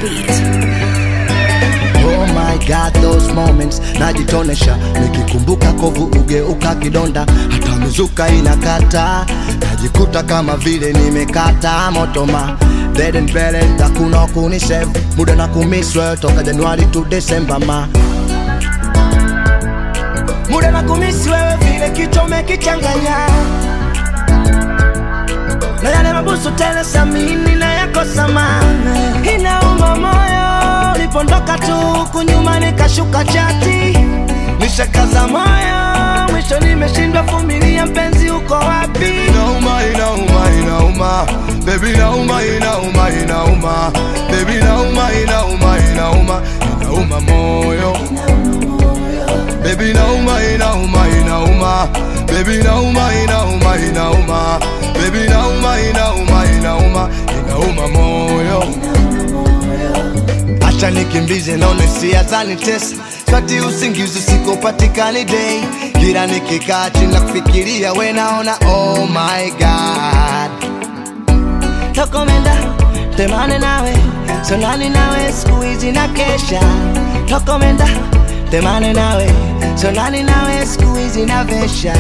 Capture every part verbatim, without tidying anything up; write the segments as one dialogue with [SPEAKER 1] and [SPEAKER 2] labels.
[SPEAKER 1] beat.
[SPEAKER 2] Oh my God, those moments najitonesha, nikikumbuka kovu ugeuka kidonda, hata mizuka inakata, najikuta kama vile nimekata motoma. Dead and buried, hakuna kunisave, muda na kumiswe toka Januari to December ma. Muda na kumiswe vile kichwa umekichanganya, na yale mabusu tele samini na yako samana. Inauma moyo, nipondoka tu kunyuma nikashuka chati, nishakaza moyo, mwisho nimeshindwa vumilia, mpenzi uko wapi?
[SPEAKER 3] Inauma, inauma, inauma, baby inauma, inauma, inauma, baby inauma, inauma, inauma, inauma moyo, baby inauma, inauma, inauma, baby inauma, inauma, inauma, baby inauma, inauma, inauma, inauma moyo.
[SPEAKER 2] Acha nikimbize naone siya zanitesa, swati usingizi sikopatikani day, kila nikikaa chini na kufikiria we naona oh my God. Tokomenda temane nawe, sonani nawe siku hizi na kesha. Tokomenda temane nawe, sonani nawe siku hizi na vesha.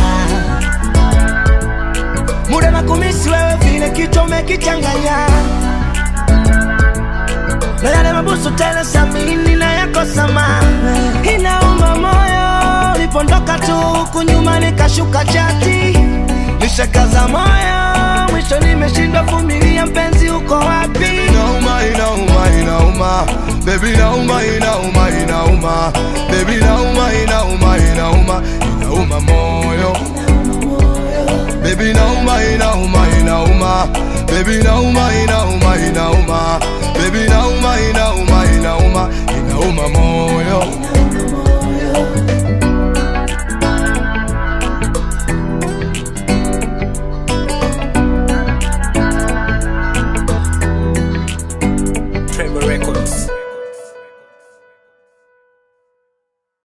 [SPEAKER 2] Muda na kumisi wewe vile kichwa umekichanganya, na yale mabusu tele samini na yako samana. Inauma moyo, nipondoka tu kunyuma nikashuka chati, nishakaza moyo, mwisho nimeshindwa vumilia, mpenzi uko wapi?
[SPEAKER 3] Inauma, inauma, inauma, baby inauma, inauma, inauma, baby inauma, inauma, inauma, inauma moyo, baby inauma, inauma, inauma, baby inauma, inauma, inauma, baby inauma, inauma, inauma,